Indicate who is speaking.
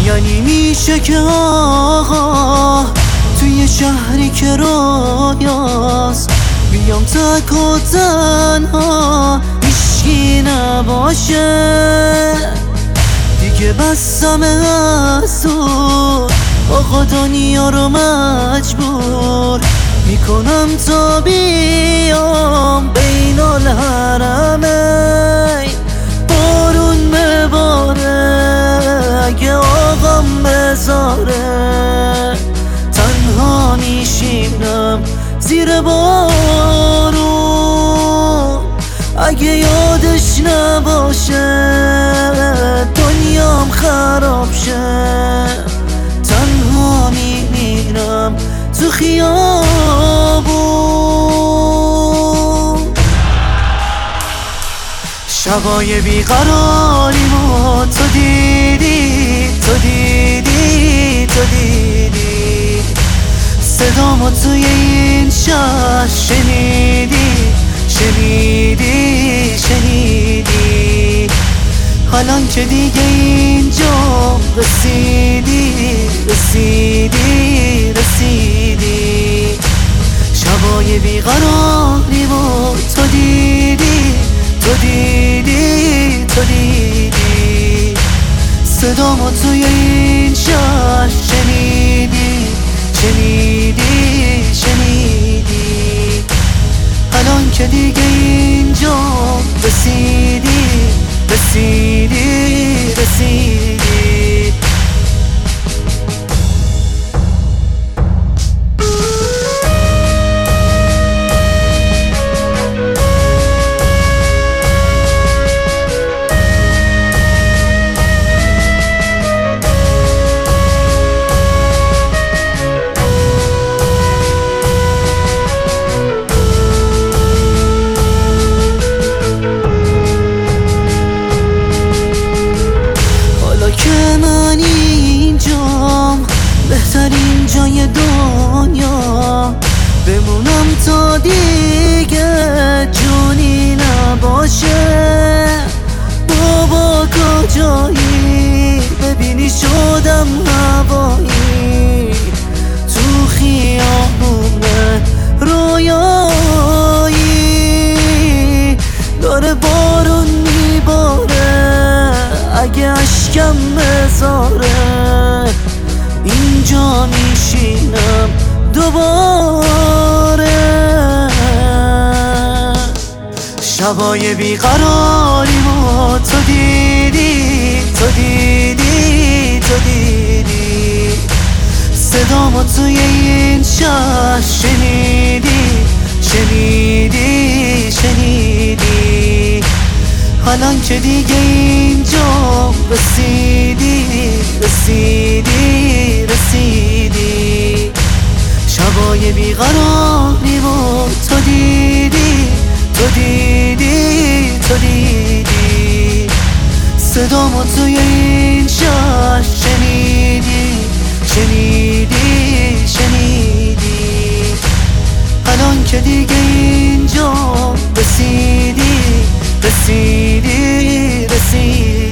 Speaker 1: یعنی میشه که آقا توی شهری که رویاست بیام تک و تنها هیچکی نباشه دیگه بسم از تو آقا دنیا رو مجبور میکنم تا بیام بین الحرمین بارون بباره اگه آقام بذاره تنها میشینم زیر بارون اگه یادش نباشه دنیام خراب شه تنها میمیرم تو خیابون شبای بیقراریمو تو دیدی تو دیدی تو دیدی صدامو توی این شهر شنیدی شنیدی شنیدی حالان که دیگه اینجا رسیدی رسیدی رسیدی شبای بیقراریمو تو دیدی تو دیدی تو دیدی صدامو توی این شهر شنیدی شنیدی شنیدی الان که دیگه اینجا رسیدی رسیدی رسیدی که من اینجام بهترین جای دنیا بمونم تا دیگه جونی نباشه بابا کجایی ببینی شدم هوایی تو خیابونه رویایی داره بارون میباره اگه اشکم بذاره اینجا میشینم دوباره شبای بیقراریمو تو دیدی تو دیدی تو دیدی صدامو توی این شهر شنیدی شنیدی شنیدی حالان که دیگه اینجا رسیدی رسیدی رسیدی شبای بیقراریمو تو دیدی تو دیدی تو دیدی صدامو توی این شهر شنیدی شنیدی شنیدی الان که دیگه اینجا رسیدی رسیدی رسیدی